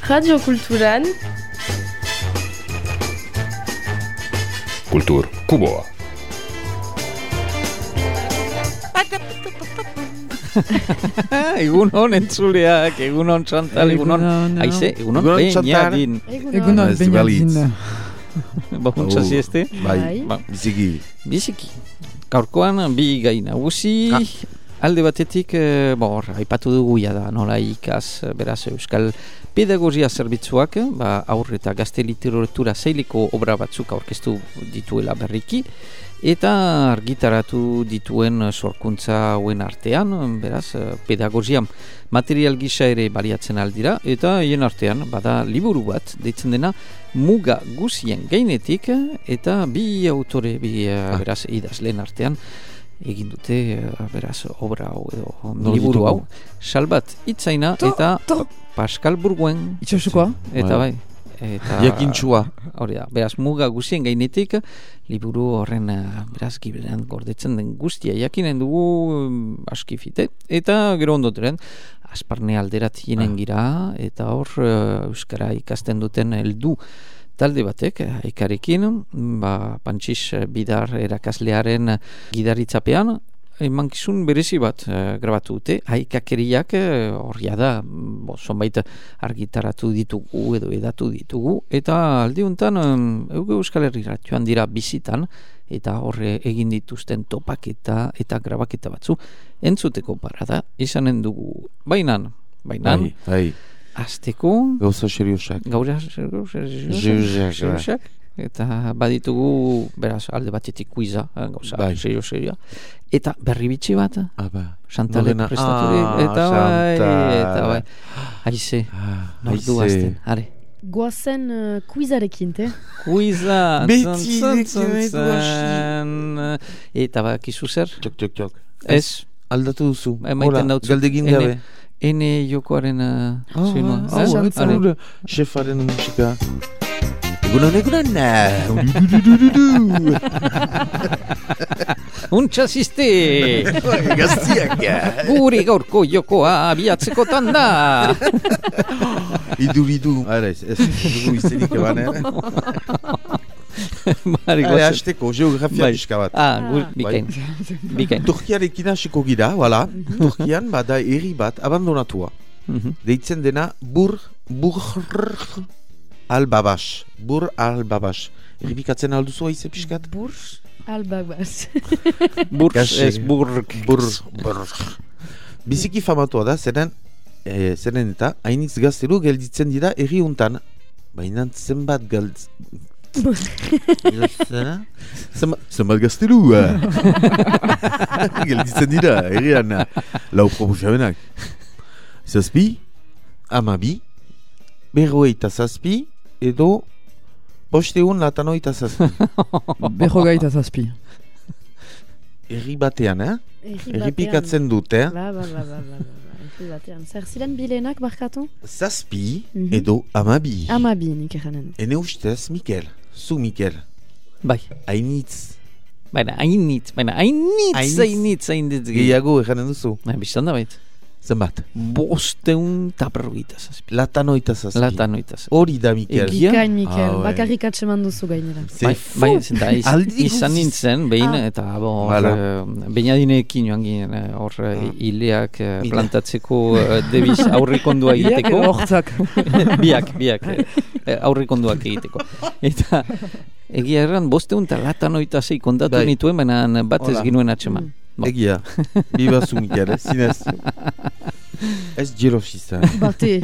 Radio Kulturan Kultur Kuboa. Egunon entzuleak, egunon Chantal, egunon Aize, egunon Beñadin. Egunon Beñadin. Bahuntza zieste? Bai, biziki. Biziki. Gaurkoan bi gai nagusi. Alde batetik, aipatu dugu da nola ikaz, beraz Euskal Pedagogia Zerbitzuak, aur eta gazte literatura zaileko obra batzuk aurkeztu dituela berriki, eta argitaratu dituen sorkuntza hauen artean, beraz, pedagogia material gisa ere baliatzen aldira, eta hien artean, bada liburu bat, deitzen dena, muga guzien gainetik, eta bi autore, beraz, idazleen artean, egin dute, beraz, obra hau edo liburu hau. Salbat Itzaina eta Pascal Burguen. Itxasukoa. Eta bai. Jakintxua. Hori da, beraz, muga guzien gainetik, liburu horren, beraz, gibelan gordetzen den guztia jakinen dugu askifite. Eta gero ondoteren, Asparne alderat jenen gira, eta hor, Euskara ikasten duten heldu talde batek, aikarekin, Pantxis Bidar erakaslearen gidaritzapean, emankizun berezi bat grabatu dute, haikakeriak horria da, zonbait argitaratu ditugu edo edatu ditugu, eta aldi honetan Euskal Herrira joan dira bizitan, eta horre egin dituzten topaketa eta grabaketa batzu entzuteko parada izanen dugu. Bainan. Bai. Azteko Gauza seriosak. Seriosak. Eta baditugu, beraz, alde batetik kuiza, gauza serioa. Eta berri bitxi bat, Chantalek prestaturik, eta bai, Aize, nordu azten, are. Goazen kuizarekin, te? Kuiza, Beti, eta bakizu zer? Txok. Ez. Aldatu duzu. Hola, galdegin gabe. Ene jokoaren zinua. Entzule, xefaren musika. Egunon. Untxa ziste! Gaztiak! Gure gaurko jokoa abiatzekotan da! Idu. Ara ez dugu izenik eban, Hale, hasteko, geografia pixka bat. Bikain. Turkiarekin hasiko gira, wala. Turkian bada herri bat abandonatua. Deitzen dena Bur al-Babas. Errepikatzen alduzu aize pixkat? Bur al-Babas. Burg. Biziki famatua da, zeren eta hainitz gaztelu gelditzen dira herri untan. Baina zenbat zenbat gaztelu gelditzen dira herrian lau proposamenak. Zazpi, amabi, berrogeita zazpi, edo bosteun latanoita zazpi. Berrogeita zazpi. Herri batean, errepikatzen dute. Herri batean. Zer ziren bilenak barkatu? Zazpi edo amabi. Amabi, nik eranen. Ene ustez, Mikel. Zu, Mikel. Bai. Hainitz. Hainitz. Gehiago eranen duzu. Bistan da bait. Zenbat? Bosteun taperrogeita zazpi. Latanoita zazpi. Hori da, Mikel. Bikain, Mikel. Bakarrik atseman duzu gainera. Bai, izan nintzen, behin, eta Beñadinekin joan ginen, hor hileak plantatzeko debiz aurrikondua egiteko. Biak aurrikonduak egiteko. Eta egia erran, bosteun eta latanoita zei kontatu nituen, baina bat ez ginuen atseman. Egia, bibazu Mikel, zinez. Ez jerosista. Bate.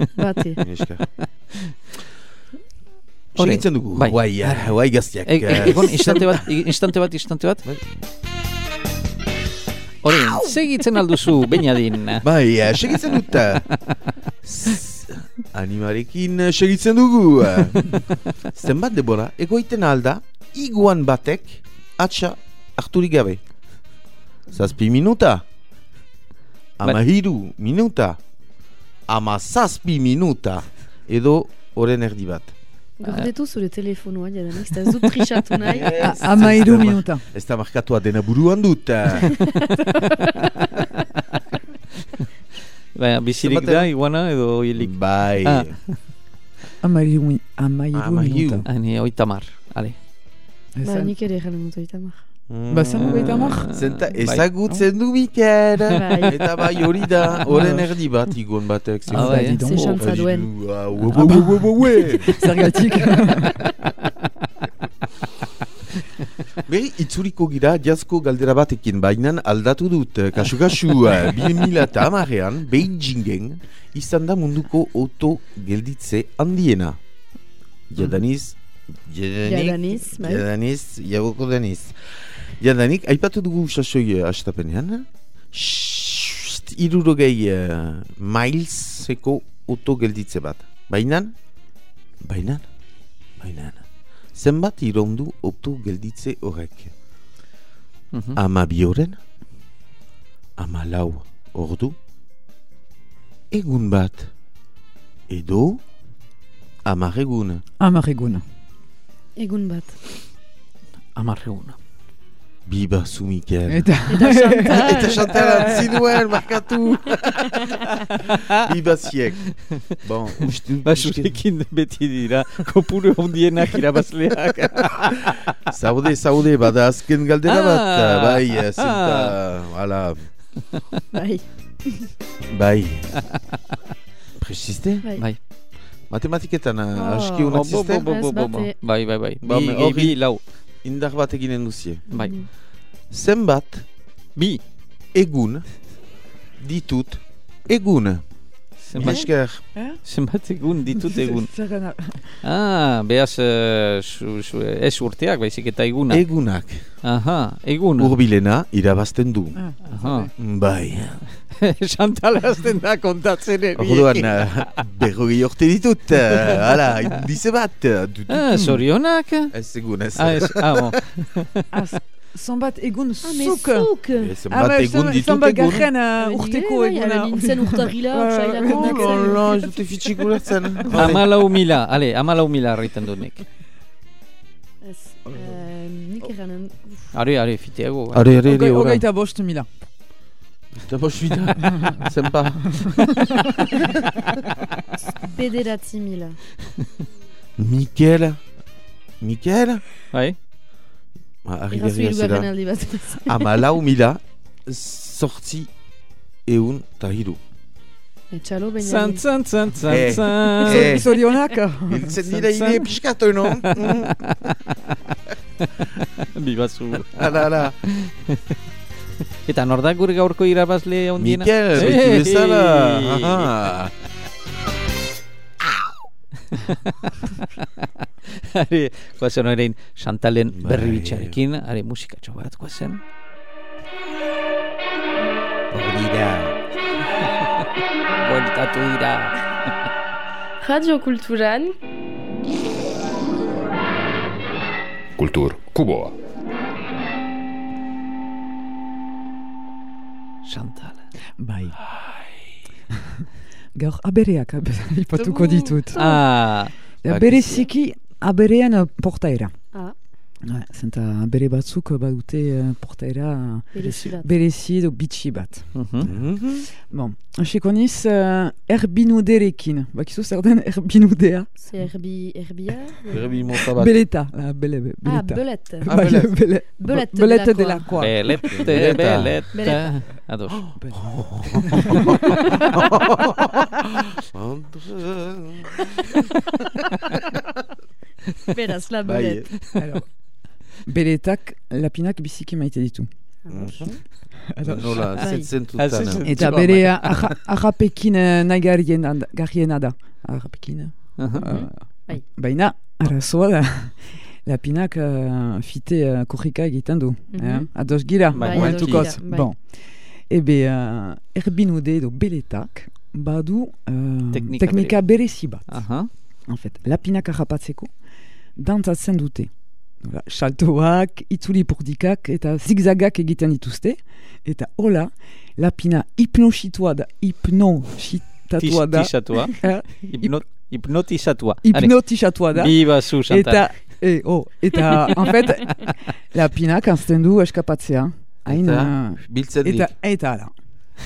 Segitzen dugu, guai gaztiak. Egon, instante bat. Hori, segitzen alduzu, Beñadin. Bai, segitzen dut. Animarekin segitzen dugu. Zenbat debora, egoiten alda, iguan batek atxa harturik gabe. Zazpi minuta, amahiru minuta, zazpi minuta, edo oren erdi bat. Gordetu zure telefonua, ez dut trixatu nahi. Amahiru minuta. Ez da markatua dena buruan dut. Bizirik da, iguana edo hilik? Bai. Amairu minuta. Hani 30, ale. Ba, nik ere jalen dut oitamar. Ba, zen 30? Zenta ezagutzen du Mikel. Bai. Eta bai hori da, horren erdi bat igon batek. Ah, bai, Ze xantza duen. Zergatik. Beri, itzuliko gira, jazzko galdera batekin, bainan aldatu dut, kasu-kasu, 2010an, Beijingen, izan da munduko auto gelditze handiena. Jadanik, jagoko deniz. Jadanik, aipatu dugu sasoi astapenean, 60 mileseko auto gelditze bat. Bainan, zenbat irondu auto gelditze horrek? 12 oren? 14 ordu? Egun bat? Edo? 10 egun? 10 egun. Egun bat. 10 egun. Biba zu Mikel. Eta Eta Chantal antzinuen, markatu. Biba ziek. Bon, Basurekin beti dira, kopuru ondienak irabazleak. Zaude, bada azken galdera bat. Bai, zenta, hala. Bai. Presiste? Bai. Matematiketan aski unak ziste? Bai. Bi lau. Indar bat eginen duzie. Bai. Zenbat Bi. egun ditut egun? Esker. Zenbat egun ditut egun. Behaz ez urteak, baizik eta eguna. Egunak. Aha, egun. Urbilena irabazten du. Aha. Bai. Chantal azten da kontatzen Orduan, berrogei urte ditut. Hala, indize bat. Zorionak? Ez egun, ez. Bon. Zonbat egun zuk. Zenbat egun ditut Zonbat egun? garren urteko eguna. Nintzen urtarrila, sailak Oh, ondatzen. la, jute fitxik ulertzen. 14.000 arreiten dut nik. Ez, nik eranen. Are, fiteago. Are, Hogeita 5.000. Eta bosbida. Zenpa. 9.000. Mikel? Bai? Irazu irugarren aldi bat. 14.000 sortzi eun ta hiru. Txalo baina. Zan. Zorionak. Hiltzen dira hile piskatu, no? Bibazu. Hala. Eta nordak gure gaurko irabazle ondiena? Mikel, betu bezala. Aha. Are, guazen horrein Chantalen berri bitxarekin, are musikatxo bat, guazen. Hori da. Bueltatu dira. Radio Kulturan Kultur Kuboa. Chantal. Bai. Gaur abereak ipatuko ditut. Bereziki aberean portaera. Zenta abere batzuk badute portaera berezi edo bitxi bat. Bon, hasiko niz erbinuderekin. Bakizu zer den erbinudea? Ze erbia? Erbi mota bat. Beleta. Belet. Belet delakoa. Belet. Ados. Beraz, la belet. Beletak lapinak biziki maite ditu. Nola, zentutan. Eta bere ahapekin nahi garriena da. Ahapekin. Baina, arazoa da. Lapinak fite korrika egiten du. Ados gira, momentukoz. Bon. Ebe, erbinude edo beletak badu teknika berezi bat. En fait, lapinak ahapatzeko dantzatzen dute. Saltoak, itzuli purdikak eta zigzagak egiten dituzte. Eta hola, lapina hipnotizatua da. Hipnotizatua da. Biba zu, Chantal. Eta, en fait, lapinak anzten du eskapatzea. Biltzen dik. Eta ala.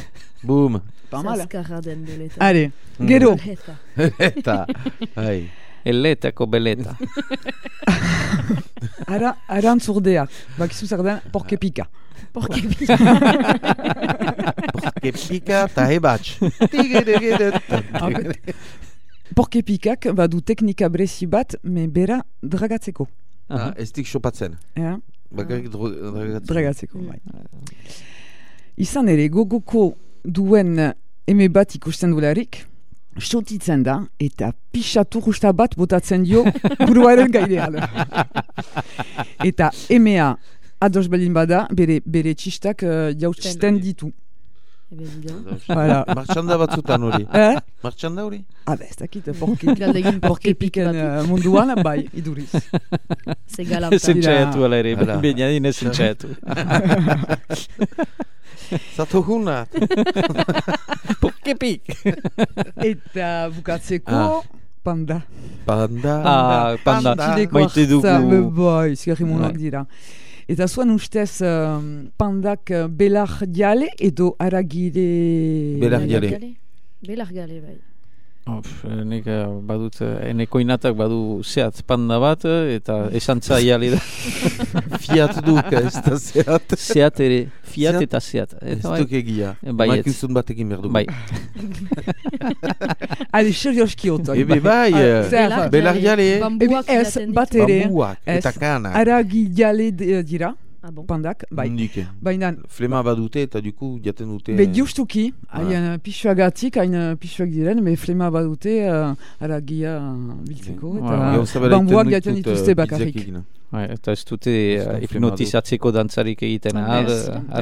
Boom. Zaskarra den beleta. Are, gero. Eta, hai. Eletako beleta. Arantzurdea. Bakizu zer den, porkepika. Porkepika. Porkepika eta hebatx. Porkepikak badu teknika berezi bat, me bera dragatzeko. Ez dik sopatzen. Ja? Bakarrik Dragatzeko, bai. Izan ere, gogoko duen eme bat ikusten dularik, sotitzen da, eta pixatu justa bat botatzen dio buruaren gainean. Eta emea ados baldin bada, bere txistak jausten ditu. Martxanda batzutan hori. Martxanda hori? Ez dakit, porkepiken munduan, bai, iduriz. Zentxaiatu ala ere, bainadin ez zentxaiatu. Zato hunat. Porkepik. Eta bukatzeko, panda. Panda. Maite dugu. Bai, zgarrimonak dira. Eta zuen ustez pandak belarjale edo aragire... Belarjale, bai. Nik badut, eneko inatak badu zehat panda bat, eta esantza jale da. Fiat duk, ez da zehat. Zehat ere, fiat eta zehat. Ez duk egia. Makizun batekin berdu. Bai. Ale, serioski oto. Ebe bai, belarjale. Ez, bat ere. Bambuak eta kanak. Aragile dira. Pandak, bai. Baina... Flema badute eta duku jaten dute... Be justuki, haien pixuagatik, hain pixuak diren, be flema badute aragia biltzeko, eta bambuak jaten dituzte bakarrik. Eta ez dute hipnotizatzeko dantzarik egiten ahal.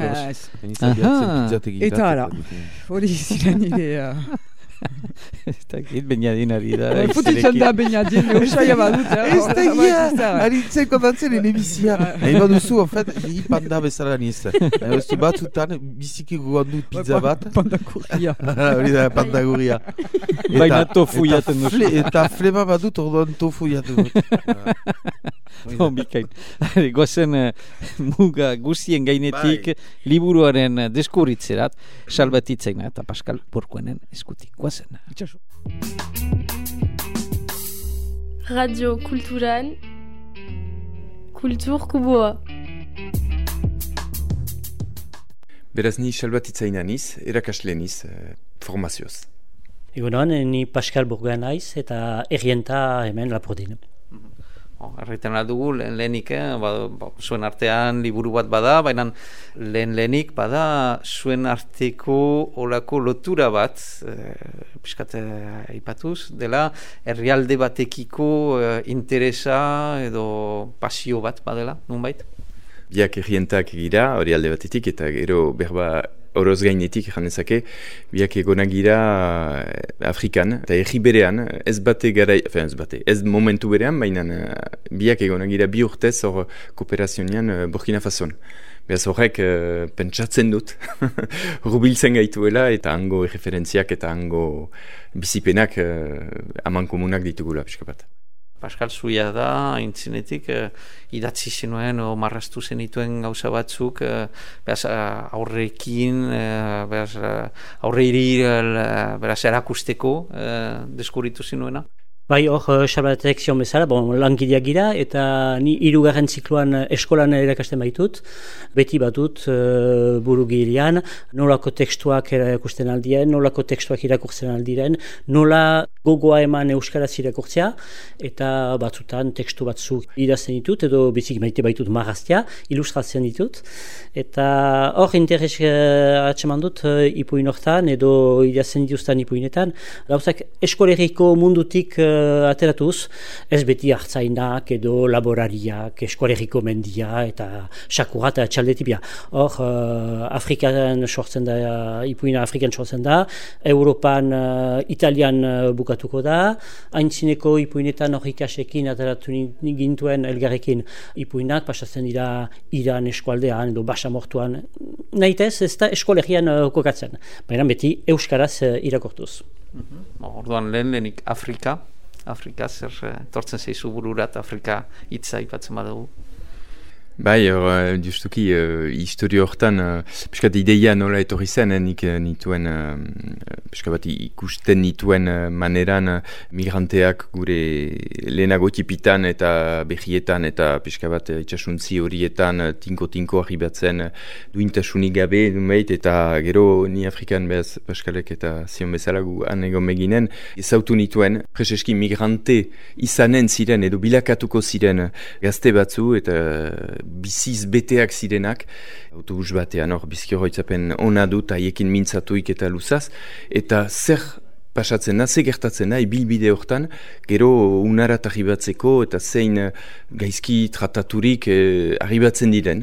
Eta ara, hori ziren nire... Eta git bainadinari da. Futetzen da bainadin, eusaia badut. Ez da gira, haritzeko dantzen enebizia. Nahi baduzu, en fait, hi panda bezala nizte. Ez du batzutan, biziki guan dut pizza bat. Pandaguria. Hori da, pandaguria. Baina tofu jaten dut. Eta flema badut, orduan tofu jaten dut. Bikain. Gozen muga guztien gainetik liburuaren deskurritzerat salbatitzeina eta Pascal Porkuenen eskutik. Gozen. Radio Kulturan Kultur Kuboa. Beraz ni salbatitzaina niz, erakasle niz, formazioz. Egunon, ni Pascal Burgoan naiz eta errienta hemen Lapurdin. Erriten aldugu, lehenik, zuen artean liburu bat bada, baina lehenik bada zuen arteko olako lotura bat, piskat aipatuz, dela herrialde batekiko interesa edo pasio bat badela, nunbait? Biak errientak gira, hori alde batetik, eta gero berba oroz gainetik janezake, biak egonak gira Afrikan, eta erri berean, ez momentu berean, baina biak egonak gira 2 urtez hor kooperazionian Burkina Fason. Beraz horrek pentsatzen dut, rubiltzen gaituela, eta hango referentziak eta hango bizipenak aman komunak ditugula, pixka bat. Pascal zuia da, haintzinetik, idatzi zenuen, marraztu zenituen gauza batzuk, aurrekin, aurreiri erakusteko deskuritu zenuena. Bai, hor, Xabatek zion bezala, langileak gira, eta ni 3. zikloan eskolan erakasten baitut, beti batut burugilean, nolako tekstuak erakusten aldien, nolako tekstuak irakurtzen aldiren, nola gogoa eman euskaraz irakurtzea, eta batzutan tekstu batzuk idazten ditut, edo bizik maite baitut marraztea, ilustratzen ditut, eta hor interes atseman dut ipuin hortan, edo idazten dituzten ipuinetan, gauzak eskoleriko mundutik ateratuz, ez beti hartzainak edo laborariak, eskoleriko mendia eta sakura eta txaldetibia. Hor, Afrikan sortzen da, ipuina Afrikan sortzen da, Europan, Italian bukatuko da, haintzineko ipuinetan hor ikasekin ateratu gintuen elgarrekin ipuinak, pasatzen dira Iran eskualdean edo basamortuan, nahitez ez da eskolerian kokatzen, baina beti euskaraz irakortuz. Orduan lehenik Afrika zer tortzen zeizu bururat Afrika hitza ipatzen badugu? Bai, justuki, historio hortan, piskat ideia nola etorri zen, nik nituen, piskat bat ikusten nituen maneran migranteak gure lehenago tipitan eta behietan eta piskat bat itxasuntzi horietan tinko arribatzen duintasunik gabe dumeit eta gero ni Afrikan behaz Paskalek eta zion bezala gu anegon meginen ezautu nituen preseski migrante izanen ziren edo bilakatuko ziren gazte batzu eta biziz beteak zirenak, autobus batean hor bizki horretzapen ona dut haiekin mintzatuik eta luzaz, eta zer pasatzen da, ze gertatzen da, ibilbide hortan, gero unarat arribatzeko eta zein gaizki trataturik arribatzen diren.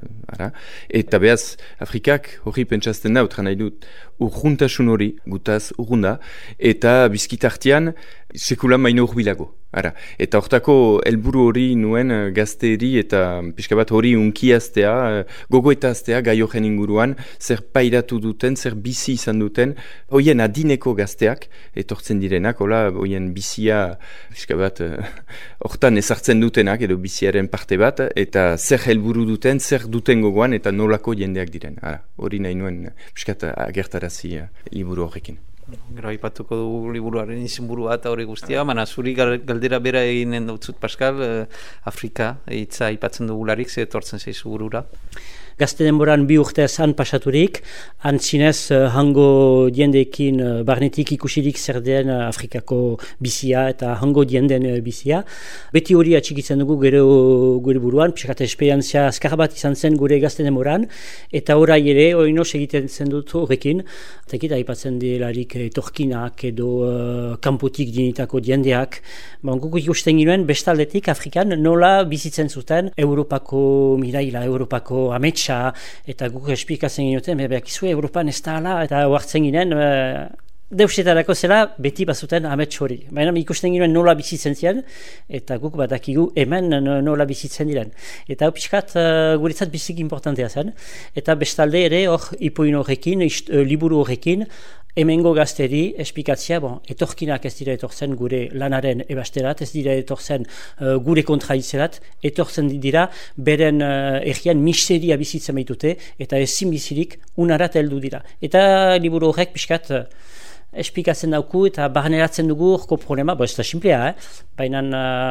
Eta behaz, Afrikak hori pentsazten da, utran nahi dut, urjuntasun hori, gutaz urrunda, eta bizkitartian sekula maino urbilago. Eta hortako helburu hori nuen gazteri eta pixka bat hori unkiaztea, gogoetaztea gai horren inguruan, zer pairatu duten, zer bizi izan duten, hoien adineko gazteak, etortzen direnak, hoien bizia, pixka bat, hortan ezartzen dutenak, edo biziaren parte bat, eta zer helburu duten, zer duten gogoan, eta nolako jendeak diren. Hori nahi nuen, pixka agertarazi liburu horrekin. Gero aipatuko dugu liburuaren izenburua eta hori guztia, baina zuri galdera bera eginen dutzut, Pascal, Afrika hitza aipatzen dugularik, ze etortzen zaizu burura? Gazte denboran 2 urtez han pasaturik, han zinez hango diendeekin barnetik ikusirik zer den Afrikako bizia eta hango dienden bizia. Beti hori atxikitzen dugu gure buruan, piskat esperientzia azkar bat izan zen gure gazte denboran, eta orai ere, oino segiten zen dut horrekin, eta aipatzen delarik etorkinak edo kanpotik dinitako diendeak. Guk ikusten ginoen bestaldetik Afrikan nola bizitzen zuten Europako miraila, Europako ametsa, eta guk esplikatzen ginoten, behakizu Europan ez da ala, eta huartzen ginen, deusetarako zela beti bazuten amets hori. Baina ikusten ginoen nola bizitzen ziren, eta guk badakigu hemen nola bizitzen diren. Eta piskat guretzat bizik importantea zen, eta bestalde ere hor ipuin horrekin, liburu horrekin, hemengo gazteri esplikatzea, etorkinak ez dira etortzen gure lanaren ebasterat, ez dira etortzen gure kontraitzerat, etortzen dira beren egian miseria bizitzen baitute, eta ezin bizirik unarat heldu dira. Eta liburu horrek piskat esplikatzen dauku eta barneratzen dugu horko problema, ez da simplea, baina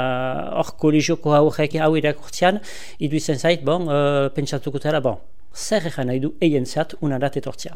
hor kolegioko hau irakurtzean, iduizen zait, pentsatuko zara, zer egan nahi du eien zat unarat etortzea.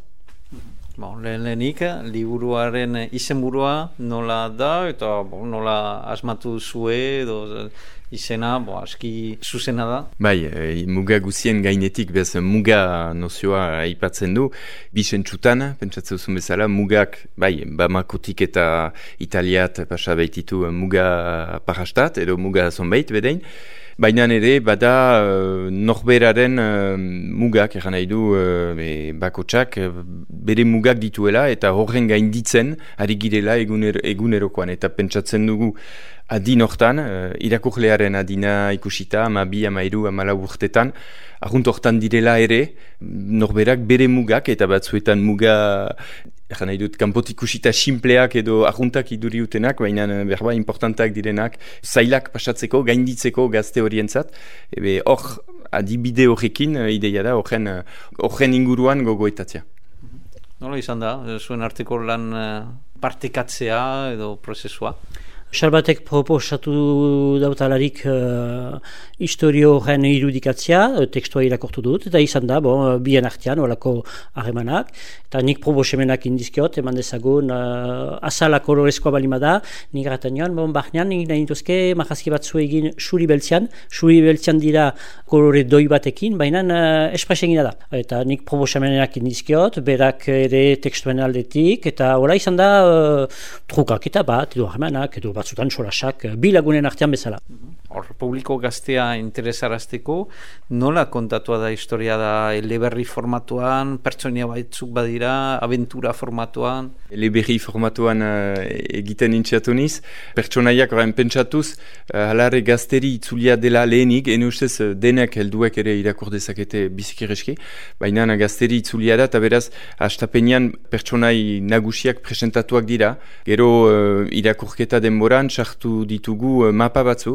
Lehenik, liburuaren izenburua nola da, eta nola asmatu zue, edo izena, aski zuzena da. Bai, muga guzien gainetik, bez muga nozioa aipatzen du, bisentsutan, pentsatzen duzun bezala, mugak, bai, Bamakotik eta Italiat pasa baititu muga parastat, edo muga zonbait bedein, baina ere, bada norberaren mugak, eran nahi du bakotsak, bere mugak dituela eta horren gainditzen ari girela egunerokoan. Eta pentsatzen dugu adin hortan, irakurlearen adina ikusita, 12, 13, 14 urtetan, argunt hortan direla ere, norberak bere mugak eta batzuetan muga... Egan nahi dut, kanpotik ikusita simpleak edo arruntak iduriutenak, baina berba importantak direnak, zailak pasatzeko, gainditzeko gazte horientzat. Hor, adibide horrekin, ideia da, horren inguruan gogoetatzea. Nola izan da, zuen arteko lan partekatzea edo prozesua? Salbatek proposatu dautalarik historio horren irudikatzea, tekstua irakortu dut, eta izan da, bien artean, olako harremanak, eta nik proposemenak indizkiot, eman dezagun, azala kolorezkoa balima da, nik erraten joan, barnean, nik nahi nituzke, marrazki batzu egin suri beltzean dira kolore doi batekin, baina espresengina da. Eta nik proposemenak indizkiot, berak ere tekstuen aldetik, eta hola izan da, trukak eta bat, edo harremanak, edo batzutan solasak, bilagunen artean bezala. Hor, publiko gaztea interesarazteko, nola kontatua da historia da eleberri formatuan, pertsonia baitzuk badira, aventura formatuan? Eleberri formatuan egiten intxatu niz, pertsonaiak horren pentsatuz, halare gazteri itzulia dela lehenik, ene ustez denek helduek ere irakur dezakete bizikireski, baina gazteri itzulia da, eta beraz, hastapenean pertsonai nagusiak presentatuak dira, gero irakurketa denboran sartu ditugu mapa batzu, Paskalek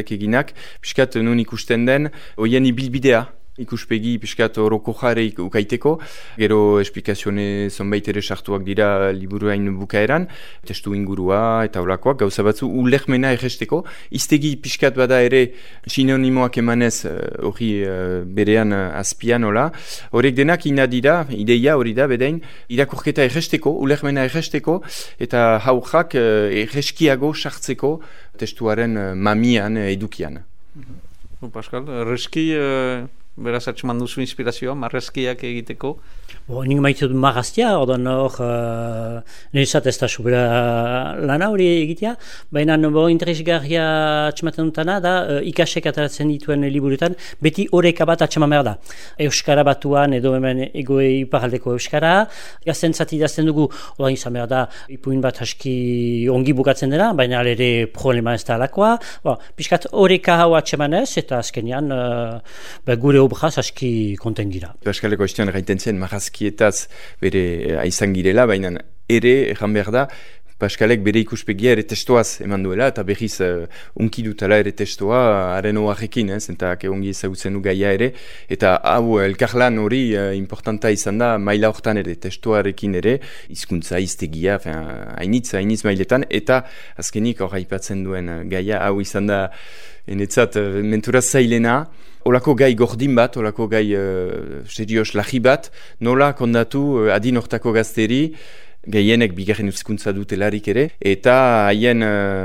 Paskalek eginak, piskat nun ikusten den, oien ibilbidea, ikuspegi piskat oroko jare ukaiteko, gero esplikazione zonbait ere sartuak dira liburuain bukaeran, testu ingurua eta olakoak, gauza batzu ulermena erresteko, iztegi piskat bada ere sinonimoak emanez hori berean azpian ola, horrek denak ina dira, ideia hori da bedain, irakurketa erresteko, ulermena erresteko, eta haujak erreskiago sartzeko testuaren mamian edukian. Pascal, erreski... Beraz, atxeman duzu inspirazioa, marrazkiak egiteko? Nik maite dut marraztia, ordan hor, niretzat ez da subera lana hori egitea, baina interesgarria atxematen dutana da, ikasek ataratzen dituen liburuetan, beti horeka bat atxeman behar da. Euskara batuan edo hemen egoe iparaldeko Euskara, gaztentzat idazten dugu, ordan izan behar da, ipuin bat aski ongi bukatzen dena, baina ere problema ez da alakoa, piskat horeka hau atxemanez, eta azkenean gure obraz aski konten gira. Paskaleko estion gaiten zen marrazkietaz bere aizan girela, baina ere, erran behar da, Paskalek bere ikuspegia ere testoaz eman duela, eta berriz unki dutala ere testoa haren oarekin, eta ongi ezagutzen du gaia ere, eta hau elkarlan hori importanta izan da, maila hortan ere, testoarekin ere, hizkuntza iztegia, hainitz mailetan, eta azkenik hor aipatzen duen gaia, hau izan da, enetzat, menturaz zailena, olako gai gordin bat, olako gai serios lahi bat, nola kondatu adin hortako gazteri, gehienek bigarren hizkuntza dutelarik ere, eta haien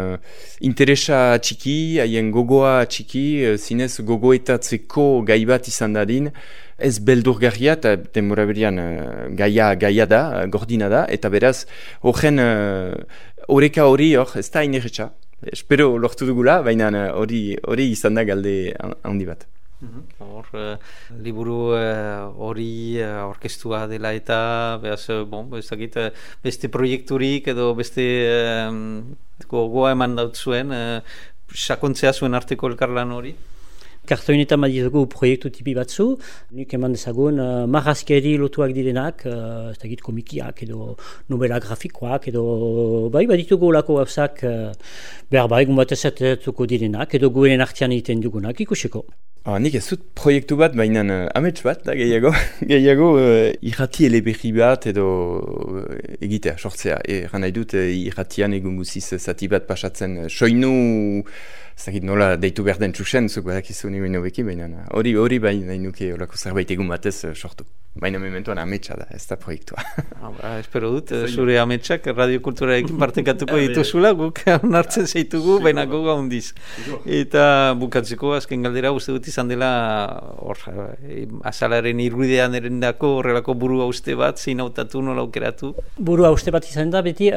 interesa txiki, haien gogoa txiki, zinez gogoetatzeko gai bat izan dadin, ez beldurgarria eta denbora berian gaia da, gordina da, eta beraz, horren oreka hori hor, ez da inerretxa. Espero lortu dugula, baina hori izan da galde handi bat. Hor, liburu hori orkestua dela eta beste proiekturik edo beste gogoa eman daut zuen, sakontzea zuen arteko elkarlan hori? Kartoinetan baditugu proiektu tipi batzu, nik eman dezagun marrazkeri lotuak direnak, ez dakit komikiak edo novela grafikoak edo baditugu olako gauzak behar egun bat ezatetuko direnak edo guenen artean egiten dugunak ikusiko. Nik ez dut proiektu bat, baina amets bat da gehiago irrati eleberri bat edo egitea, sortzea. Egan nahi dut irratian egun guziz zati bat pasatzen soinu, zagit nola deitu behar den txusen, zuk badakizu nioen hobeki, baina hori baina nahi nuke olako zerbait egun batez sortu. Baina mementoan ametsa da, ez da proiektua. Espero dut, zure ametsak radiokulturarekin partekatuko dituzula, guk onartzen zaitugu, baina goga hundiz. Eta bukatzeko azken galdera uste dut izan dela azalaren irudidean erendako horrelako buru hauste bat, zein hautatu, nola aukeratu? Buru hauste bat izan da beti,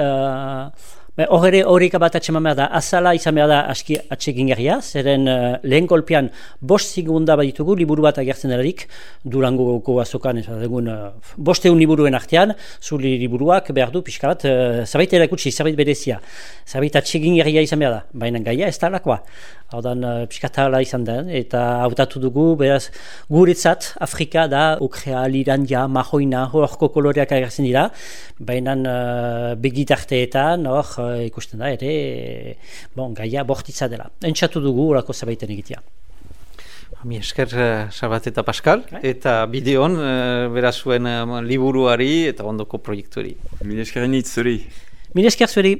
horreka bat atxeman behar da, azala izan behar da aski atsegingarria, zeren lehen kolpean 5 segunda bat ditugu, liburu bat agertzen delarik, Durangoko azokan, ez dugun 500 liburuen artean, zuri liburuak behar du, pixka bat, zerbait erakutsi, zerbait berezia, zerbait atsegingarria izan behar da, baina gaia ez da alakoa. Haudan pixka tala izan den, eta hautatu dugu, beraz, guretzat, Afrika da, okrea, lirandia, mahoina, horko koloreak agertzen dira, baina begitarteetan, ikusten da ere gaia bortitza dela. Entzatu dugu horako zabaiten egitea. Mi esker Salvat eta Pascal, eta bideon berazuen liburuari eta ondoko proiektuari. Mi esker nitz zuri. Mi esker zuri.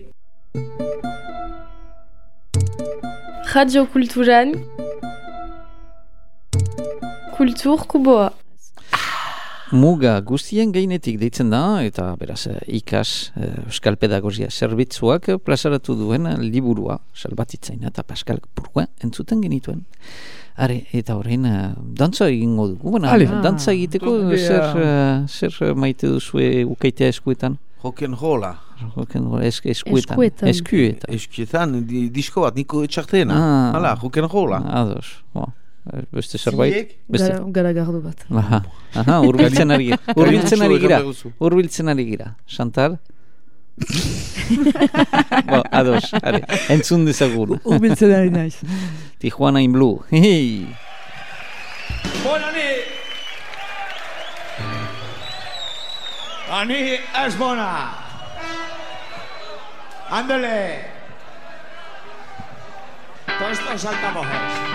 Radio Kulturan Kultur Kuboa. Muga guztien gainetik deitzen da, eta beraz ikas Euskal Pedagogia Zerbitzuak plazaratu duen liburua Salvatitzaina eta Pascal Burgoa entzuten genituen. Eta horrein dantza egingo dugu, dantza egiteko zer maite duzue ukaitea eskuetan? Rock'n'rolla. Eskuetan. Eskuetan, disko bat, niko etxartena. Hala, rock'n'rolla. Ados, beste zerbait? Garagardo bat. Urbiltzen ari gira. Chantal? Ados, entzun dezagun. Urbiltzen ari naiz. Tijuana in Blue. Bona nit! Ani és bona! Ándale! Con esto saltamos.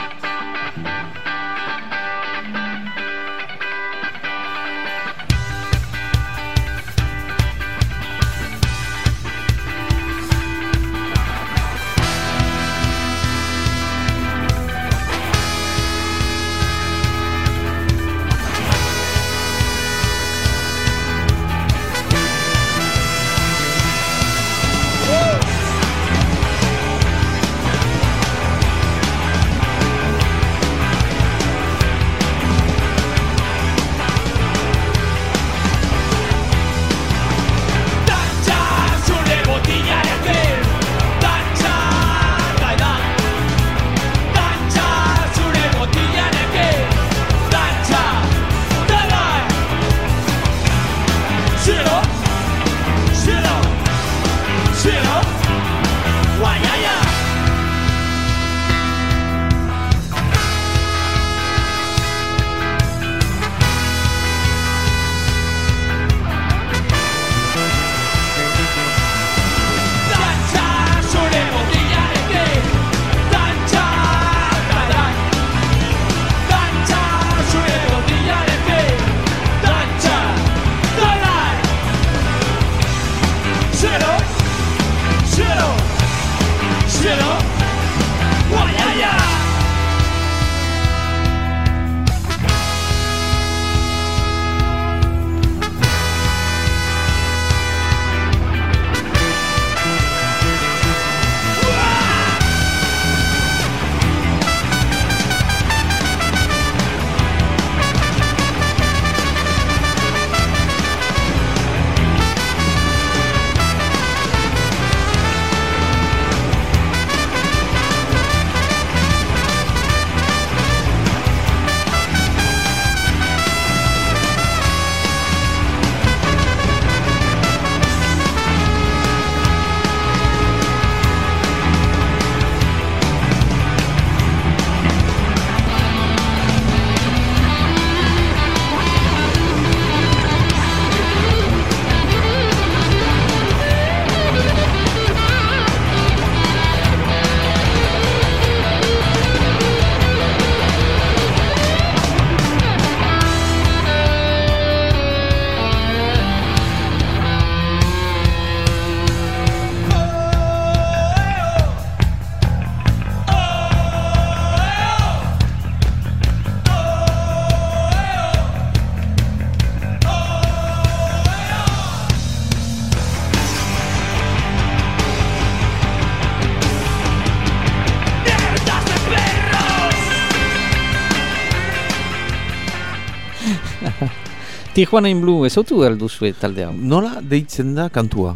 Tijuana in Blue, ezotu alduzue talde hau? Nola deitzen da kantua?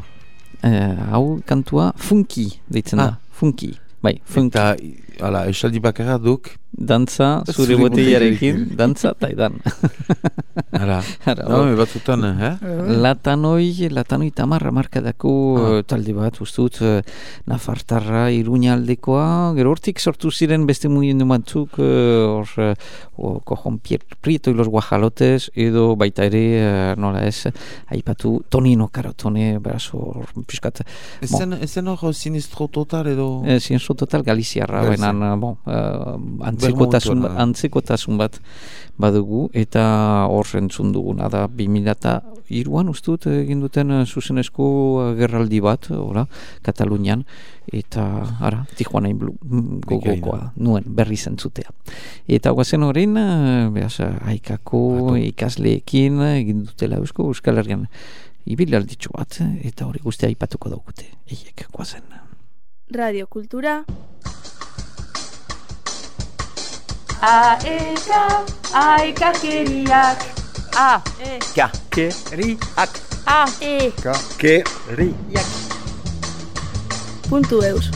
Hau kantua funky deitzen da. Funky. Bai, funky. Eta, esaldi bakarra duk. Dantza, zure botellarekin, dantza eta edan. Batzutan, Latanoi tamarra markadako talde bat, ustut, Nafartarra, Iruña aldekoa, gero hortik sortu ziren beste mugimendu batzuk, Cojon Prieto y los Guajalotes, edo baita ere, nola ez, aipatu Tonino Carotone, beraz hor, piskat. Ezen hor Sinistro Total edo? Sinistro Total Galiziarra, antzekotasun bat badugu, eta hor entzun duguna da 2002an ustut egin duten zuzenezko gerraldi bat, Katalunian, eta Tijuana in Blue gogokoa nuen berri zentzutea. Eta guazen horrein, Aikako ikasleekin egin dutela Euskal Herrian ibilalditu bat, eta hori guztia aipatuko daukute, eiek guazen. Radio Kultura. Aikakeriak. Keriak. Keriak. .eus.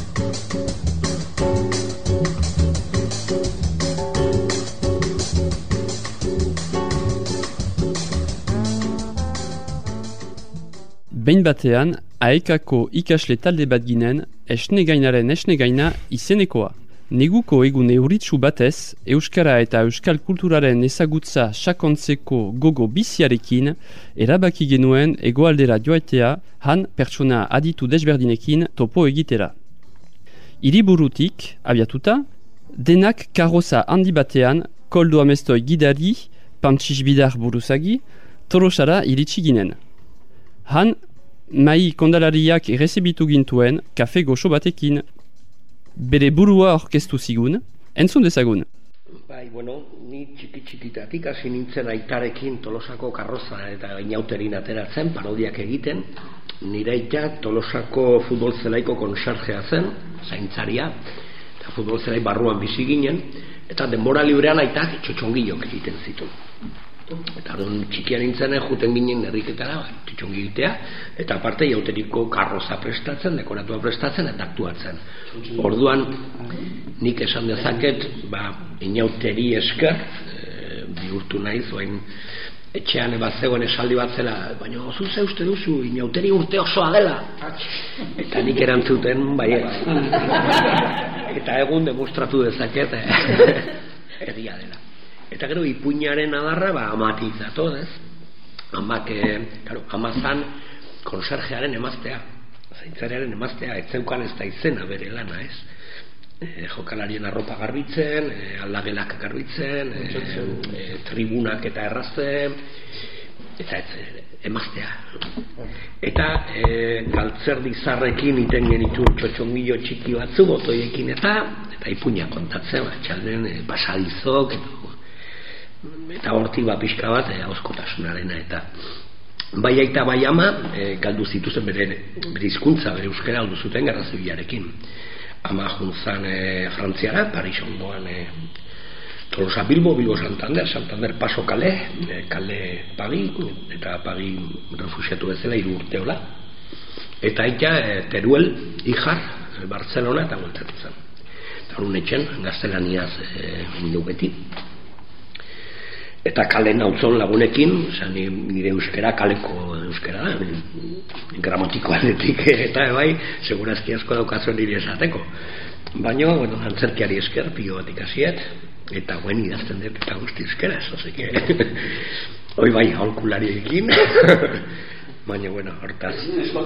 Behin batean, Aekako ikasle talde bat ginen, esnegainaren esnegaina izenekoa. Neguko egun euritsu batez, Euskara eta Euskal kulturaren ezagutza sakontzeko gogo biziarekin, erabaki genuen egoaldera joatea, han pertsona aditu desberdinekin topo egitera. Hiriburutik, abiatuta, denak karroza handi batean, Koldo Amestoi gidari, Pantxix Bidar buruzagi, Tolosara iritsi ginen. Han, mai kondalariak errezibitu gintuen kafe goxo batekin. Bere burua orkestu zigun, entzun dezagun. Bai, bueno, ni txikitatik hasi nintzen aitarekin Tolosako karroza eta inauterin ateratzen, parodiak egiten. Nire aita Tolosako futbol zelaiko konserjea zen, zaintzaria, eta futbol zelai barruan bizi ginen, eta denbora librean aitak txotxongilok egiten zituen. Eta txikian nintzen juten ginen herriketara txotxongi egitea, eta aparte jauteriko karroza prestatzen, dekoratua prestatzen eta aktuatzen. Orduan nik esan dezaket, inauteri esker bihurtu naiz, oain etxean zegoen esaldi bat zela, baina zuze uste duzu inauteri urte osoa dela, eta nik erantzuten baiet. Eta egun demostratu dezaket egia dela. Eta gero ipuinaren adarra amatik zato, ez? Amazan konserjearen emaztea, zaintzariaren emaztea, etzeukan ez da izena bere lana, ez? Jokalarien arropa garbitzen, aldagelak garbitzen, tribunak eta errazten, eta emaztea. Eta galtzerdi zarrekin iten genitu txotxongillo txiki batzu, botoiekin eta ipuina kontatzen, txalden pasadizok, eta hortik pixka bat hauskotasunarena eta bai aita bai ama galdu zituzen bere hizkuntza, bere euskara aldu zuten Gerra Zibilarekin. Ama juntzan Frantziara, Paris ondoan Tolosa Bilbo, Bilbo Santander Paso kale Pagi, eta Pagi refusiatu bezala 3 urteola. Eta aita Teruel, Ijar, Barcelona eta gueltatu zen. Eta horun etxen, gaztelaniaz indu beti. Eta kale nautzon lagunekin, nire euskera kaleko euskera da, gramatikoanetik eta bai, segurazki asko daukazu nire esateko. Baina, antzerkiari esker, pilo bat ikasiet, eta guen idazten dut eta guzti euskera, zozeke. Hoi bai, aholkulariekin, baina, hortaz.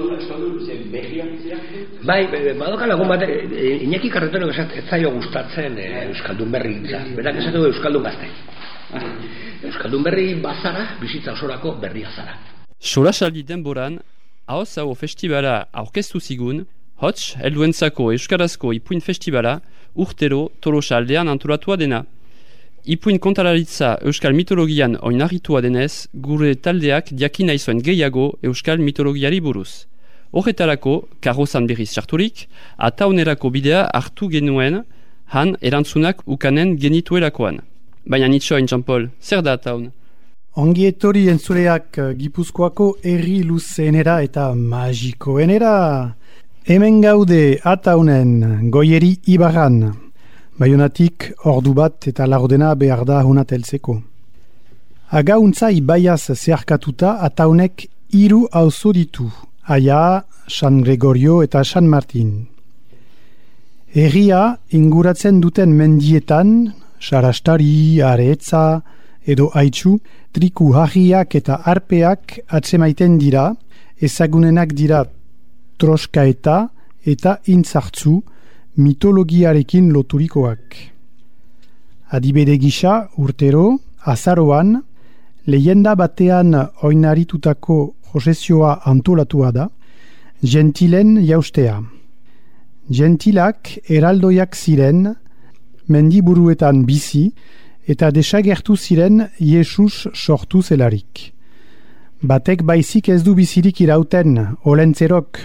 Bai, badoka lagun bat, Iñaki Carretonok ez zaio gustatzen Euskaldun berri hitza, berak esatu Euskaldun gazte. Euskaldun berri bazara, bizitza osorako berria zara. Solasaldi denboran, Ahoz-Aho festibala aurkeztu zigun, hots, helduentzako Euskarazko ipuin festibala, urtero Tolosa aldean antolatua dena. Ipuin kontalaritza Euskal mitologian oinarritua denez, gure taldeak diakina izuen gehiago Euskal mitologiari buruz. Horretarako, karrozan berriz sarturik, ataunerako bidea hartu genuen, han erantzunak ukanen genituelakoan. Baina nitsoin, Jean-Paul, zer da ataun? Ongi etorri entzuleak Gipuzkoako herri luzeenera eta magikoenera. Hemen gaude ataunen Goieri Ibarran. Baionatik ordu bat eta laurdena behar da honat heltzeko. Agauntza ibaiaz zeharkatuta ataunek 3 auzo ditu. Aia, San Gregorio eta San Martin. Herria inguratzen duten mendietan, Sarastari, Aretza edo Aitzu, triku harriak eta arpeak atzemaiten dira, ezagunenak dira Troskaeta eta Intzartzu mitologiarekin loturikoak. Adibide gisa, urtero, azaroan, leyenda batean oinaritutako prozesioa antolatua da, Gentilen jaustea. Gentilak eraldoiak ziren, mendiburuetan bizi, eta desagertu ziren Jesus sortu zelarik. Batek baizik ez du bizirik irauten, olentzerok.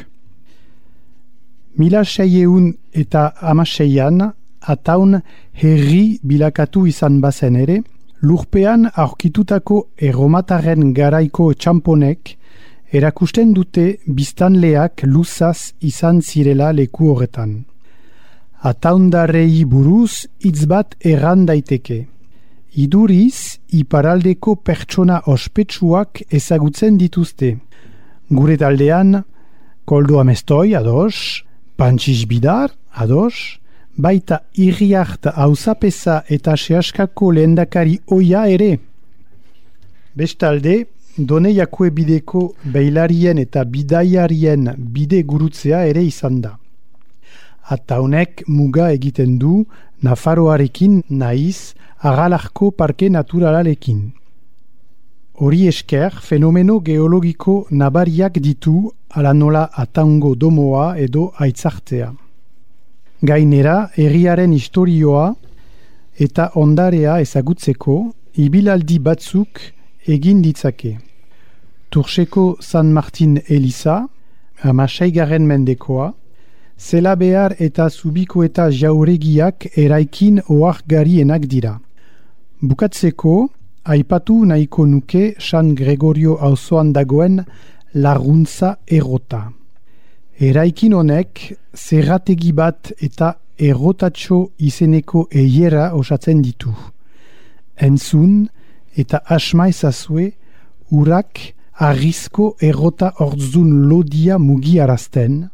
1600 eta 16an, ataun herri bilakatu izan bazen ere, lurpean aurkitutako erromatarren garaiko txamponek erakusten dute biztanleak luzaz izan zirela leku horretan. Ataundarrei buruz hitz bat erran daiteke. Iduriz, iparaldeko pertsona ospetsuak ezagutzen dituzte. Gure taldean, Koldo Amestoi, ados, Pantxix Bidar, ados, baita Irriart Auzapeza eta Seaskako lehendakari oia ere. Bestalde, Doneiakue bideko beilarien eta bidaiarien bide gurutzea ere izan da. eta honek muga egiten du Nafarroarekin naiz Agalarko Parke Naturalarekin. Hori esker, fenomeno geologiko nabariak ditu ala nola Ataungo domoa edo aitzartea. Gainera, herriaren historioa eta ondarea ezagutzeko ibilaldi batzuk egin ditzake. Turseko San Martin Eliza, 16. mendekoa, zela behar eta zubiko eta jauregiak eraikin oargarienak dira. Bukatzeko, aipatu nahiko nuke San Gregorio auzoan dagoen Laguntza errota. Eraikin honek zerrategi bat eta errotatxo izeneko eiera osatzen ditu. Entzun eta asma ezazue urak arrizko errota ordzun lodia mugiarazten.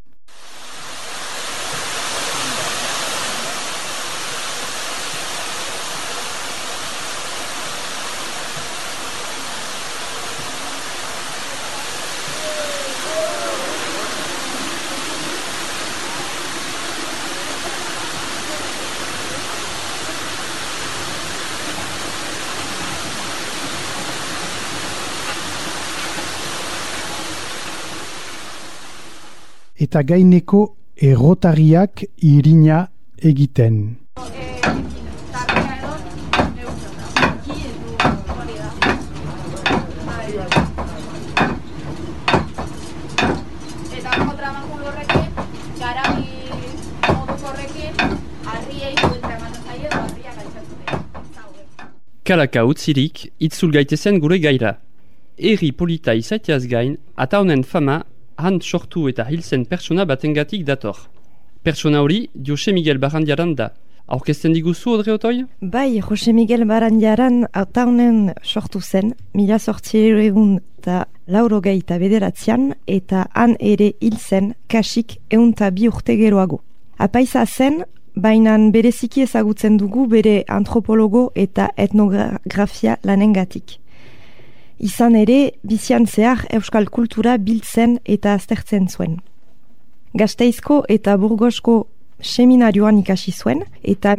Eta gaineko errotariak irina egiten. Kalaka utzirik, itzul gaitezen gure gaira. Herri polita izaiteaz gain, ata honen fama han sortu eta hilzen pertsona batengatik dator. Pertsona hori, Jose Miguel Barandiaran da. Aurkezten diguzu, Odre Otoi? Bai, Jose Miguel Barandiaran ata honen sortu zen, 1889 eta han ere hilzen kasik 102 urte geroago. Apaiza zen, bainan bereziki ezagutzen dugu bere antropologo eta etnografia lanengatik. Izan ere, bizian zehar euskal kultura biltzen eta aztertzen zuen. Gasteizko eta Burgosko seminarioan ikasi zuen, eta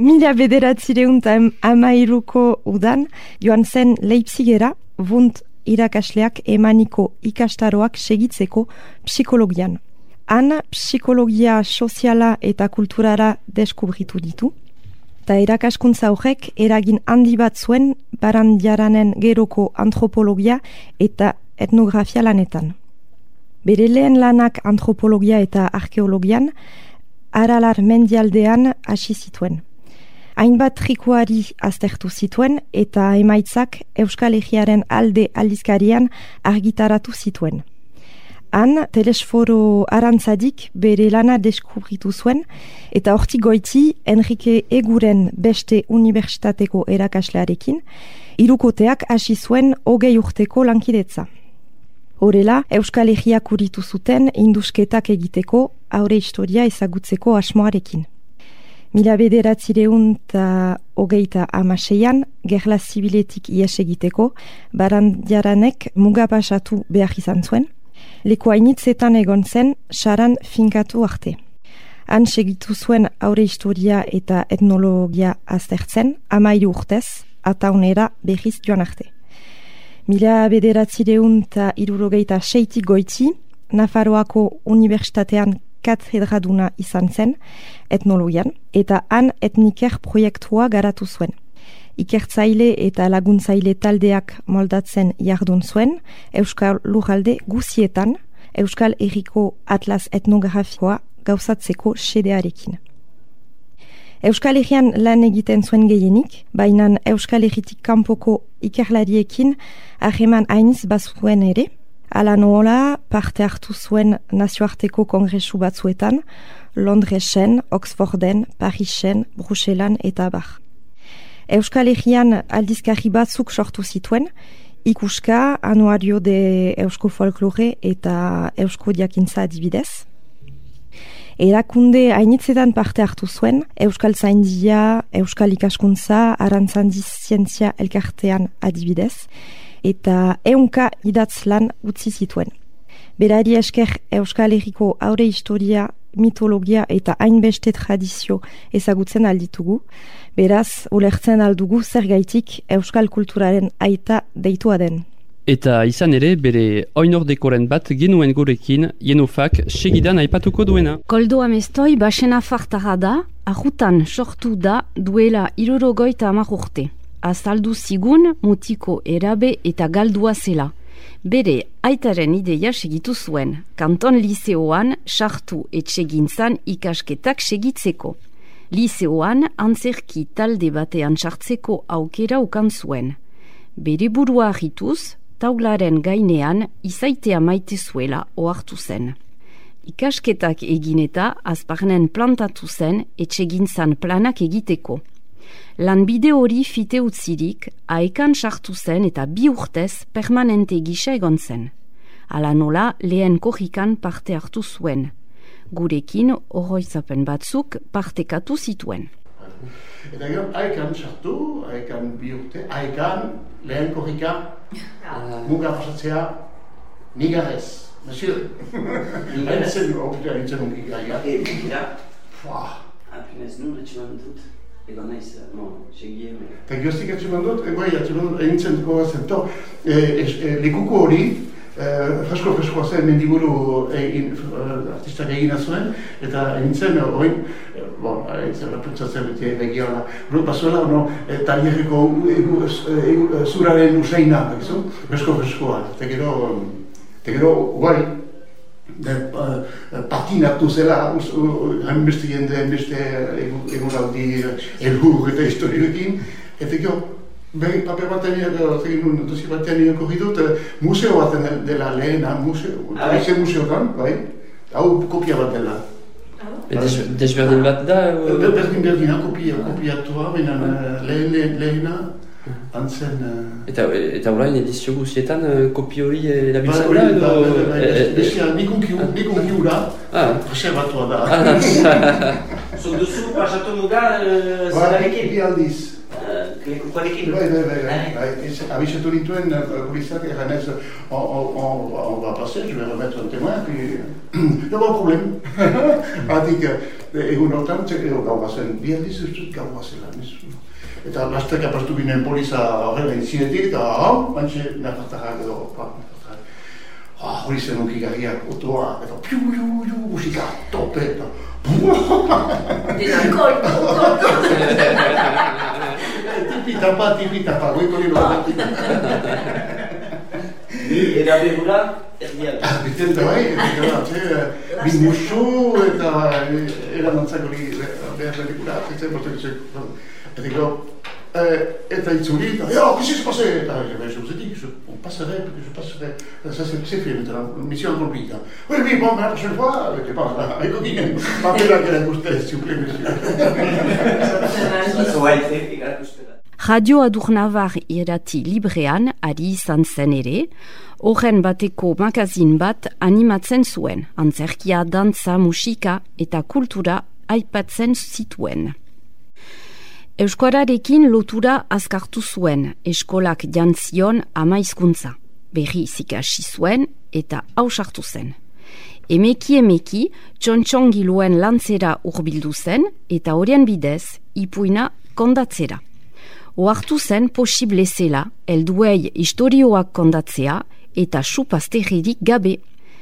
1913ko udan joan zen Leipzigera Wundt irakasleak emaniko ikastaroak segitzeko psikologian. Han psikologia soziala eta kulturara deskubritu ditu, eta irakaskuntza horrek eragin handi bat zuen Barandiaranen geroko antropologia eta etnografia lanetan. Bere lehen lanak antropologia eta arkeologian, Aralar mendialdean hasi zituen. Hainbat trikuari aztertu zituen eta emaitzak Euskal Herriaren alde aldizkarian argitaratu zituen. Han, Telesforo Arantzadik bere lana deskubritu zuen, eta hortik goiti Enrique Eguren beste unibertsitateko erakaslearekin, hirukoteak hasi zuen 20 urteko lankidetza. Horrela, Euskal Herriak uritu zuten indusketak egiteko aurre historia ezagutzeko asmoarekin. 1926an, gerla zibiletik ies egiteko, Barandiaranek muga pasatu behar izan zuen, leku hainitzetan egon zen, saran finkatu arte. Han segitu zuen aurre historia eta etnologia aztertzen, 13 urtez, ataunera berriz joan arte. 1976tik goiti, Nafarroako Unibertsitatean katedraduna izan zen etnologian, eta han etniker proiektua garatu zuen. Ikertzaile eta laguntzaile taldeak moldatzen jardun zuen, Euskal Lurralde guzietan, Euskal Herriko Atlas etnografikoa gauzatzeko xedearekin. Euskal Herrian lan egiten zuen gehienik, baina Euskal Herritik kanpoko ikerlariekin harreman hainiz bazuen ere, ala nola parte hartu zuen nazioarteko kongresu batzuetan, Londresen, Oxforden, Parisen, Bruselan eta bar. Euskal Herrian aldizkari batzuk sortu zituen, Ikuska, Anuario de Eusko Folklore eta Eusko Diakintza adibidez. Erakunde hainitzetan parte hartu zuen, Euskal Zaindia, Euskal Ikaskuntza, Arantzandiz Zientzia elkartean adibidez, eta 100 idatz lan utzi zituen. Berari esker Euskal Herriko aurre historia mitologia eta hainbeste tradizio ezagutzen alditugu. Beraz, ulertzen aldugu zergaitik euskal kulturaren aita deitua den. Eta izan ere, bere oinordekoren bat genuen gurekin, Jenofak segidan aipatuko duena. Koldo Amestoi basena fartara da, ajutan sortu da duela 70 urte. Azaldu zigun mutiko erabe eta galdua zela. Bere aitaren ideia segitu zuen, kanton liseoan sartu etxegintzan ikasketak segitzeko. Liseoan antzerki talde batean sartzeko aukera ukan zuen. Bere burua argituz, taularen gainean izaitea maite zuela ohartu zen. Ikasketak egin eta azparnen plantatu zen etxegintzan planak egiteko. Lanbide hori fite utzirik, aekan sartu zen eta 2 urtez permanente gisa egon zen. Hala nola lehen korrikan parte hartu zuen. Gurekin oroitzapen batzuk partekatu zituen. Eta gero, aekan sartu, aekan 2 urte, aekan lehen korrika muga pasatzea nigarez. Monsieur, haintzen unki gaia. Gira, apinez nun atximan dut, egon naiz, segien. Eta gioztik atximan dut, haintzen gogazen. Lekuko hori, fresko zen mendiburu artistak egina zuen, eta haintzen oin, haintzen repentsatzen beti begiola. Bazuela, talierreko zuraren useina, freskoa. Eta gero, guai, patinatu zela, hainbeste jende, hainbeste eguraldi, elhur eta historioekin. Eta gero, paper batean, dosi batean korri dut, museo baten dela lehena, museokan, bai, hau kopia bat dela. Desberdin bat da? Berdina, kopiatua, baina lehena, antzen... Eta orain edizio guztietan kopi hori erabiltzen da? Bestia, nikunkiu da, preservatua da. Zuk duzu pasatu muga zerarekin? Bi aldiz. Lekukoarekin? Bai. Abisetu nituen polizak eganez, on va passer, je vais remettre un témoin, puis... No ba problem. Atik, egun hortan, gaua zen, bi aldiz ez dut gaua zela. Eta lastak apastu ginen poliza horrela intzinetik, eta bantxe nafartarrak edo, hori zen unkigarriak, otoa, eta piu, musika, tope, eta... Tipitapa, goiko nilo batik. Erabe gura, erdiak. Bitenta bai, bin musu eta eramantzak hori behar belikura, eta gero, eta itzuri, qu'est-ce qui s'est passé? Je vous ai dit que on passerait, ça c'est fait, c'est une mission accomplie. Oui, bon, la prochaine fois, avec Coquinen, rappelez-la qu'elle a gusté, s'il vous plaît, monsieur. Radio Adurnavar irrati librean ari izan zen ere, horren bateko magazin bat animatzen zuen, antzerkia, dantza, musika eta kultura aipatzen zituen. Euskararekin lotura azkartu zuen, eskolak jantzion 10 hizkuntza. Berri ikasi zuen eta ausartu zen. Emeki, txontxongiluen lantzera hurbildu zen eta horien bidez, ipuina kondatzera. Ohartu zen posible zela, helduei istorioak kondatzea eta supazterririk gabe.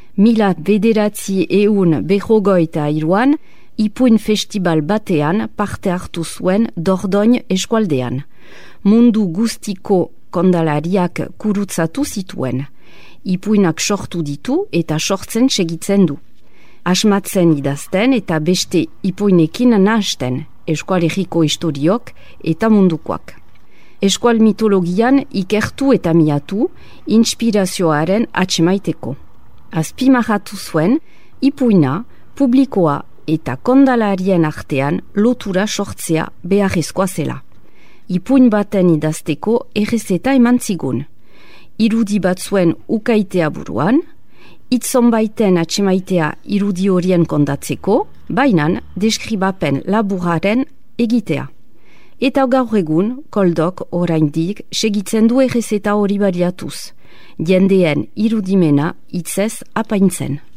1993 ipuin festival batean parte hartu zuen Dordoin eskualdean. Mundu guztiko kondalariak kurutzatu zituen. Ipuinak sortu ditu eta sortzen segitzen du. Asmatzen idazten eta beste ipuinekin nahasten, eskualeriko historiok eta mundukoak. Eskual mitologian ikertu eta miatu, inspirazioaren atxemaiteko. Azpimarratu zuen, ipuina, publikoa eta kondalarien artean lotura sortzea beharrezkoa zela. Ipuin baten idazteko errezeta eman zigun. Irudi batzuen ukaitea buruan, itzonbaiten atxemaitea irudi horien kondatzeko, bainan deskribapen laburaren egitea. Eta gaur egun, Koldok oraindik segitzen du errezeta hori baliatuz, jendeen irudimena hitzez apaintzen.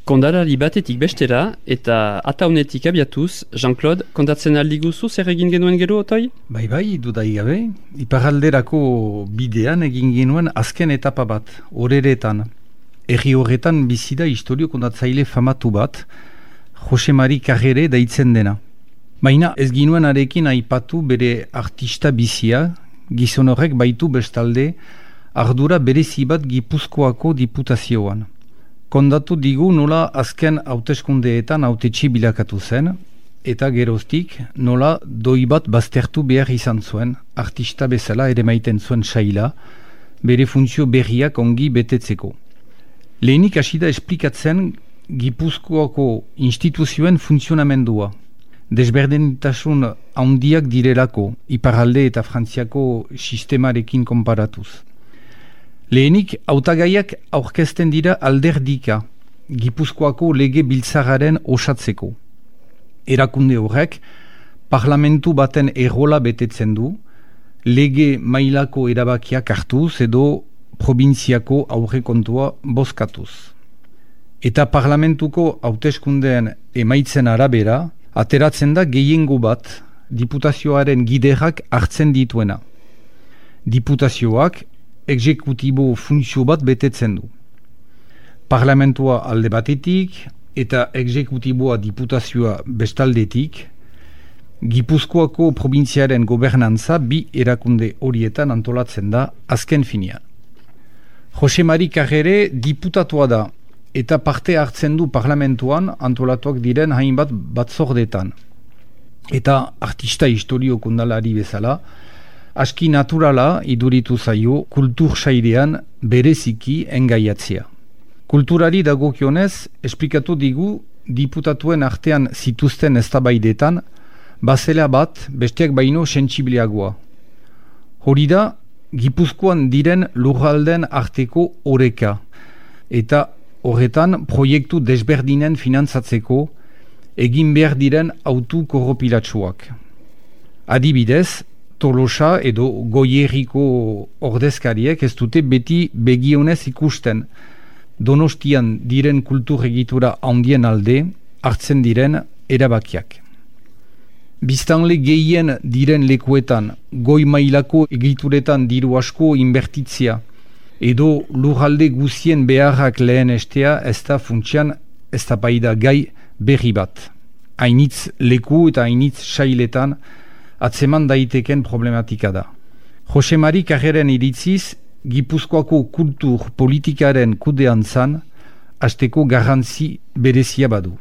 Kondarari batetik bestera eta ataunetik abiatuz, Jean-Claude, kontatzen aldiguzu zer egin genuen gero, otoi? Bai, dudai gabe. Iparralderako bidean egin genuen azken etapa bat, horeretan. Erri horretan bizida historio kontatzaile famatu bat, Jose Mari Carrere deitzen dena. Baina ez ginuen arekin aipatu bere artista bizia, gizon horrek baitu bestalde ardura berezi bat Gipuzkoako diputazioan. Kondatu digu nola azken hauteskundeetan hautetsi bilakatu zen, eta geroztik nola doi bat baztertu behar izan zuen, artista bezala ere maiten zuen saila, bere funtzio berriak ongi betetzeko. Lehenik hasida esplikatzen Gipuzkoako instituzioen funtzionamendua. Desberdintasun handiak direlako, Iparralde eta Frantziako sistemarekin konparatuz. Lehenik, hautagaiak aurkezten dira alderdika, Gipuzkoako lege biltzararen osatzeko. Erakunde horrek, parlamentu baten errola betetzen du, lege mailako erabakiak hartuz edo probintziako aurrekontua bozkatuz. Eta parlamentuko hauteskundeen emaitzen arabera, ateratzen da gehiengo bat diputazioaren giderak hartzen dituena. Diputazioak exekutibo funtzio bat betetzen du. Parlamentua alde batetik eta exekutiboa diputazioa bestaldetik, Gipuzkoako probintziaren gobernantza bi erakunde horietan antolatzen da azken finean. Jose Mari Carrere diputatua da eta parte hartzen du parlamentuan antolatuak diren hainbat batzordetan. Eta artista historio kondalari bezala, aski naturala iduritu zaio kultur sailean bereziki engaiatzea. Kulturari dagokionez, esplikatu digu diputatuen artean zituzten eztabaidetan, bazela bat besteak baino sentsibiliagoa. Hori da, Gipuzkoan diren lurralden arteko oreka, eta horretan proiektu desberdinen finantzatzeko egin behar diren autu korropilatsuak. Adibidez, Tolosa edo Goierriko ordezkariek ez dute beti begionez ikusten Donostian diren kultur egitura handien alde hartzen diren erabakiak. Biztanle gehien diren lekuetan goi mailako egituretan diru asko inbertitzea edo lurralde guzien beharrak lehen estea ez da funtsian ez da baida gai berri bat. Hainitz leku eta hainitz sailetan atzeman daiteken problematika da. Jose Mari Carreren iritziz, Gipuzkoako kultur politikaren kudeantzan hasteko garrantzi berezia badu.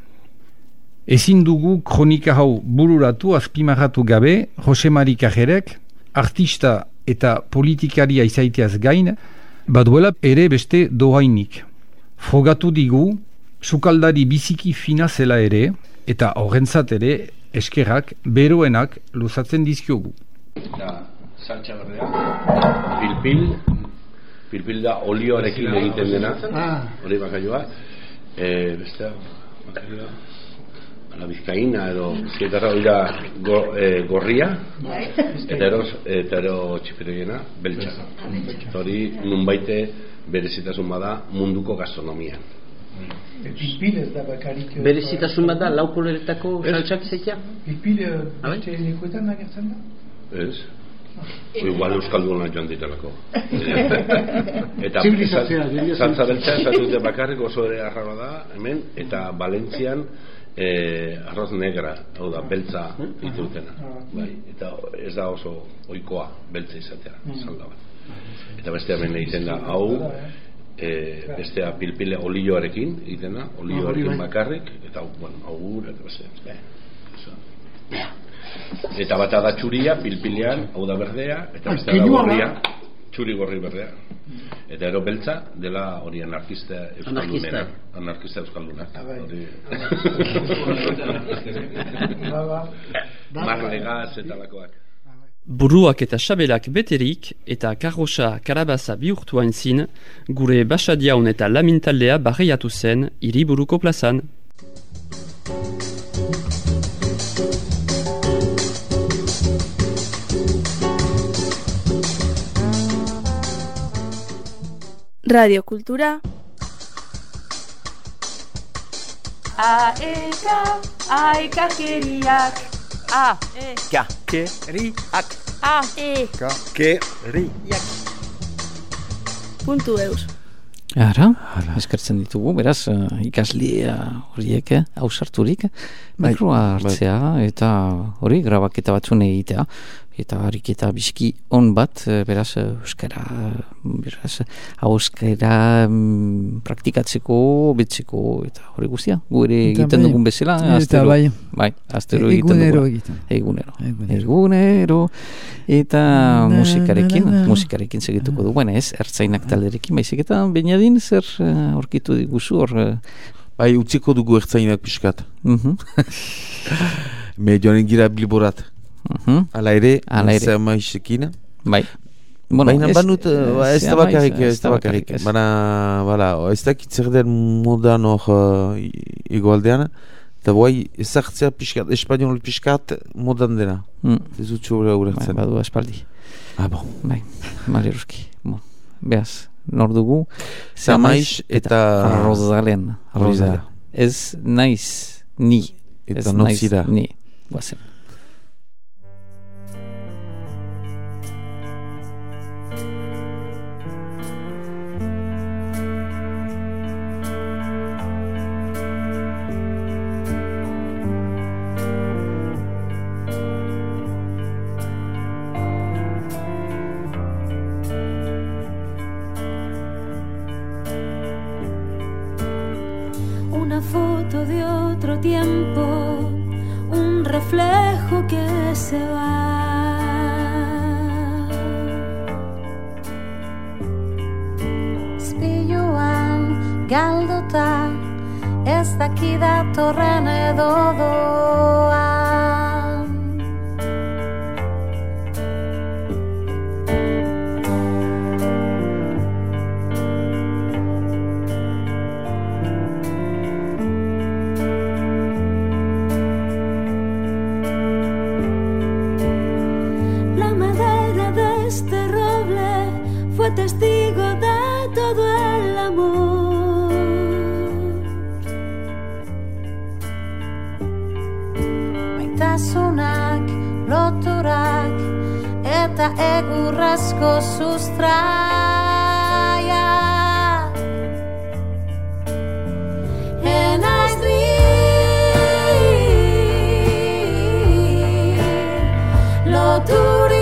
Ezin dugu kronika hau bururatu azpimarratu gabe, Jose Mari Carrerek artista eta politikaria izaiteaz gain, baduela ere beste dohainik. Frogatu digu, sukaldari biziki fina zela ere, eta horrentzat ere eskerrak beroenak luzatzen dizkiogu. Da, saltsa berdea, pilpil da olioarekin egiten dena, hori bakaioa, beste bakaioa, la bizkaina edo zietarra hori da gorria, eta ero txipiroiena, beltsa. Hori nunbaite berezitasun bada munduko gastronomian. Pilpil ez da bakarik... Berezitasun bat da, lau koloretako saltsak izatea? Pilpil beste lekuetan agertzen da? Ez. Igual euskalduna joan ditelako. Eta saltza beltza ez dute bakarrik oso ere arraro da, hemen, eta Valentzian arroz negra, hau da, beltza ditutena. Eta ez da oso ohikoa beltza izatea, salda bat. Eta beste hemen egiten da, hau, bestea pilpile olioarekin egiten da, olioarekin bakarrik, eta hau gure, eta beste. Eta bata da txuria, pilpilean, hau da berdea, eta beste da gorria, txuri gorri berdea. Eta ero beltza, dela hori anarkista euskaldunena. Anarkista euskalduna. Marlegaz eta lakoak. Buruak eta xabelak beterik eta karrosa karabaza bihurtu hainzin, gure basadiaun eta lamintaldea barreiatu zen hiriburuko plazan. Radio Kultura Aeka, aekakeriak. A, e, ka, keriak. A, e, ka, keriak. Puntu eus. Ara, eskertzen ditugu, beraz, ikasle horiek, hausarturik, mikroa hartzea, eta hori, grabaketa batzune egitea, eta hariketa bizki on bat, beraz, euskara, beraz, euskara praktikatzeko, betzeko, eta hori guztia, gu ere egiten dugun bezala, astero, bai, astero egiten dugun. Egunero, eta musikarekin segituko du, bueno, ez, ertzainak talderekin, baizik eta Beñadin, zer aurkitu diguzu hor? Bai, utziko dugu ertzainak pixkat. Me joanen gira bilborat. Ala ere, zer maizekin. Bai. Baina banut, ez da bakarrik. Baina, ez dakit zer den modan hor egoaldean, eta bai, ezartzea pixkat, espanol pixkat modan dena. Ez utzu horretzen. Badu espaldi. Bon. Bai, maleruski. Beaz, nor dugu, Samaiz eta Rosalen. Ez naiz ni. Eta notzira. Ni. Guazen. Foto de otro tiempo, un reflejo que se va. Spiluan galduta, ez dakida torren edo doan. Testigo de todo el amor. Maitasunak, loturak, eta egurrezko sustraia. Enaiz ni, loturik.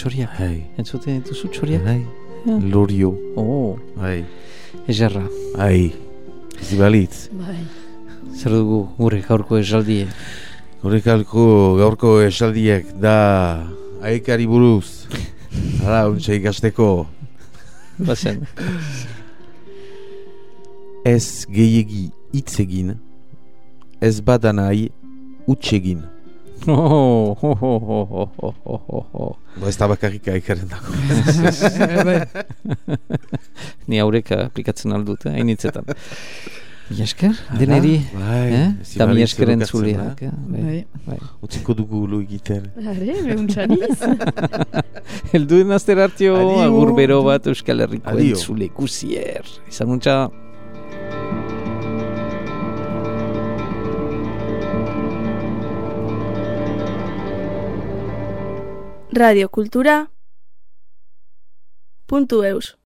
txoriak. Hai. Entzuten dituzu txoriak? Hai. Lorio. Oh. Hai. Ejarra. Hai. Zibalitz. Bai. Zer dugu gure gaurko esaldie? Gure gaurko esaldiek da aekari buruz. Hala, untsa ikasteko. Bazen. Ez gehiegi hitz egin, ez bada nahi huts egin. Ez da bakarrik aekaren dago. Ni haurek aplikatzen aldut, hainitzetan. Mi esker, deneri. Eta mi eskeren zuleak. Utziko dugu lo egiten. Meuntxaniz. Helduen azter hartio, agur bero bat Euskal Herriko entzule guzier. Izan untxa. radiokultura.eus